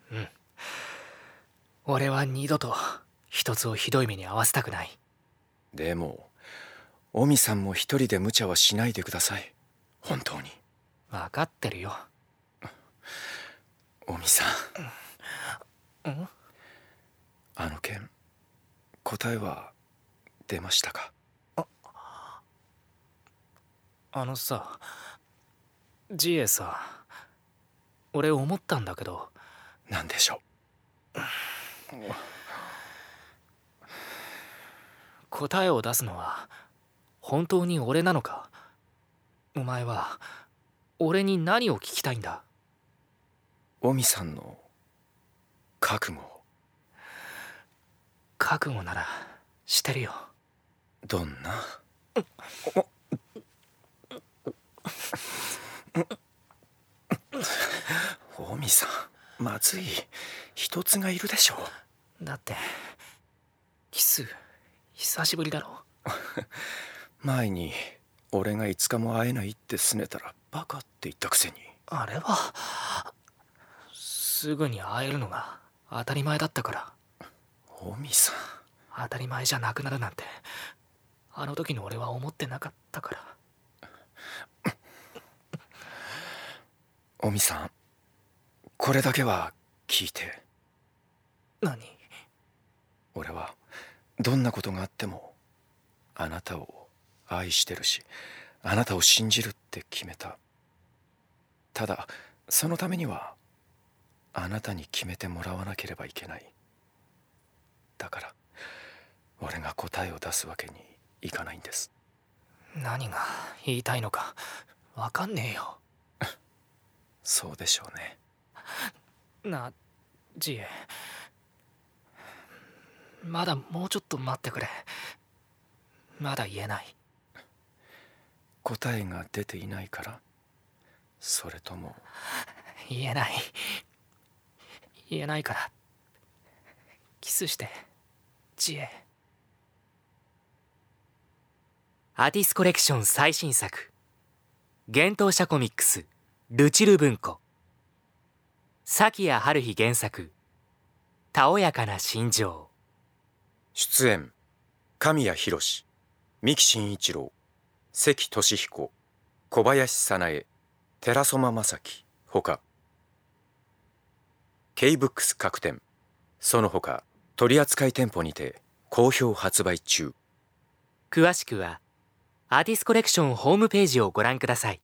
うん。俺は二度と一つをひどい目に遭わせたくない。 でもオミさんも一人で無茶はしないでください。本当に。 分かってるよ。 オミさん、 ん？ あの件答えは出ましたか？ あのさ、ジエさ、俺思ったんだけど。 何でしょう？ 答えを出すのは本当に俺なのか？お前は俺に何を聞きたいんだ？ オミさんの覚悟を。 覚悟ならしてるよ。 どんな？オミさん、まずい。一つがいるでしょう。 だってキス久しぶりだろ。 前に俺が5日も会えないって拗ねたらバカって言ったくせに。 あれはすぐに会えるのが当たり前だったから。 オミさん、 当たり前じゃなくなるなんてあの時の俺は思ってなかったから。 オミさん、これだけは聞いて。 何？ 俺はどんなことがあってもあなたを愛してるし、あなたを信じるって決めた。ただそのためにはあなたに決めてもらわなければいけない。だから俺が答えを出すわけにいかないんです。 何が言いたいのか分かんねえよ。 そうでしょうね。 なあジエ、まだもうちょっと待ってくれ。まだ言えない。 答えが出ていないから？それとも。 言えない。言えないからキスしてジエ。アティスコレクション最新作、幻冬舎コミックスルチル文庫、咲谷春日原作、たおやかな心情。 出演神谷博史、三木真一郎、関俊彦、小林早苗、寺園正樹ほか。 K-BOOKS 各店その他取扱店舗にて好評発売中。 詳しくはアーティスコレクションホームページをご覧ください。